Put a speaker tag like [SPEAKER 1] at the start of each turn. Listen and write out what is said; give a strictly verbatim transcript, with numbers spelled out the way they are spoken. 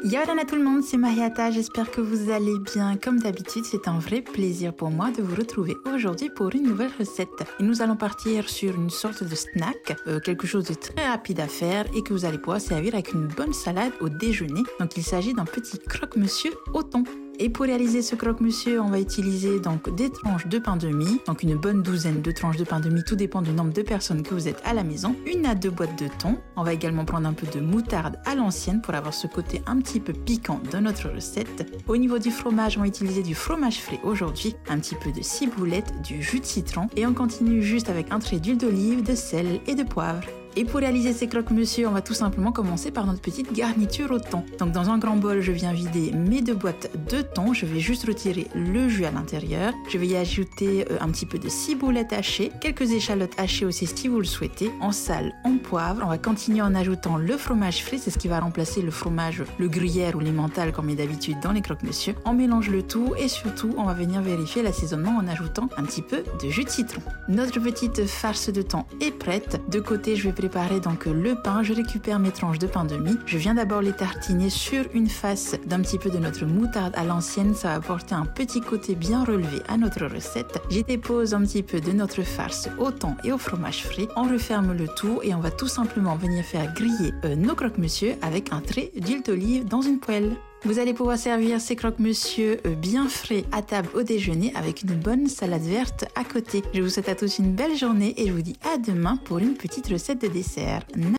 [SPEAKER 1] Yolana tout le monde, c'est Mariata, j'espère que vous allez bien. Comme d'habitude, c'est un vrai plaisir pour moi de vous retrouver aujourd'hui pour une nouvelle recette. Et nous allons partir sur une sorte de snack, euh, quelque chose de très rapide à faire et que vous allez pouvoir servir avec une bonne salade au déjeuner. Donc il s'agit d'un petit croque-monsieur au thon. Et pour réaliser ce croque-monsieur, on va utiliser donc des tranches de pain de mie, donc une bonne douzaine de tranches de pain de mie, tout dépend du nombre de personnes que vous êtes à la maison, une à deux boîtes de thon. On va également prendre un peu de moutarde à l'ancienne pour avoir ce côté un petit peu piquant de notre recette. Au niveau du fromage, on va utiliser du fromage frais aujourd'hui, un petit peu de ciboulette, du jus de citron et on continue juste avec un trait d'huile d'olive, de sel et de poivre. Et pour réaliser ces croque-monsieur, on va tout simplement commencer par notre petite garniture au thon. Donc dans un grand bol, je viens vider mes deux boîtes de thon. Je vais juste retirer le jus à l'intérieur. Je vais y ajouter un petit peu de ciboulette hachée, quelques échalotes hachées aussi si vous le souhaitez, en sel, en poivre. On va continuer en ajoutant le fromage frais, c'est ce qui va remplacer le fromage, le gruyère ou l'emmental comme est d'habitude dans les croque-monsieur. On mélange le tout et surtout, on va venir vérifier l'assaisonnement en ajoutant un petit peu de jus de citron. Notre petite farce de thon est prête. De côté, je vais préparer donc le pain, je récupère mes tranches de pain de mie. Je viens d'abord les tartiner sur une face d'un petit peu de notre moutarde à l'ancienne, ça va apporter un petit côté bien relevé à notre recette. J'y dépose un petit peu de notre farce au thon et au fromage frais. On referme le tout et on va tout simplement venir faire griller euh, nos croque-monsieur avec un trait d'huile d'olive dans une poêle. Vous allez pouvoir servir ces croque-monsieur bien frais à table au déjeuner avec une bonne salade verte à côté. Je vous souhaite à tous une belle journée et je vous dis à demain pour une petite recette de dessert.